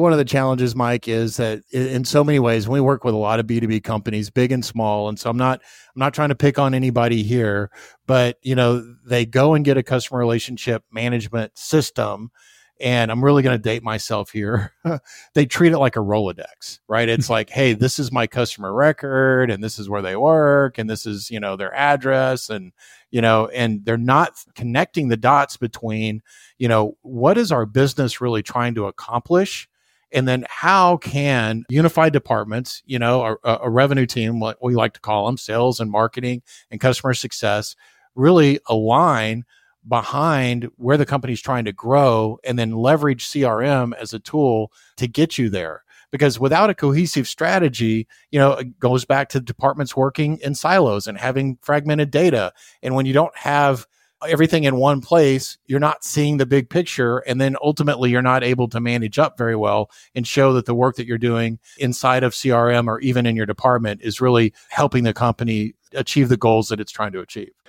one of the challenges, Mike, is that in so many ways, we work with a lot of B2B companies, big and small. And so I'm not trying to pick on anybody here, but they go and get a customer relationship management system. And I'm really going to date myself here. They treat it like a Rolodex, right? It's like, hey, this is my customer record and this is where they work and this is, their address and they're not connecting the dots between, what is our business really trying to accomplish? And then how can unified departments, a revenue team, what we like to call them, sales and marketing and customer success, really align behind where the company's trying to grow and then leverage CRM as a tool to get you there. Because without a cohesive strategy, it goes back to departments working in silos and having fragmented data. And when you don't have everything in one place, you're not seeing the big picture. And then ultimately, you're not able to manage up very well and show that the work that you're doing inside of CRM or even in your department is really helping the company achieve the goals that it's trying to achieve.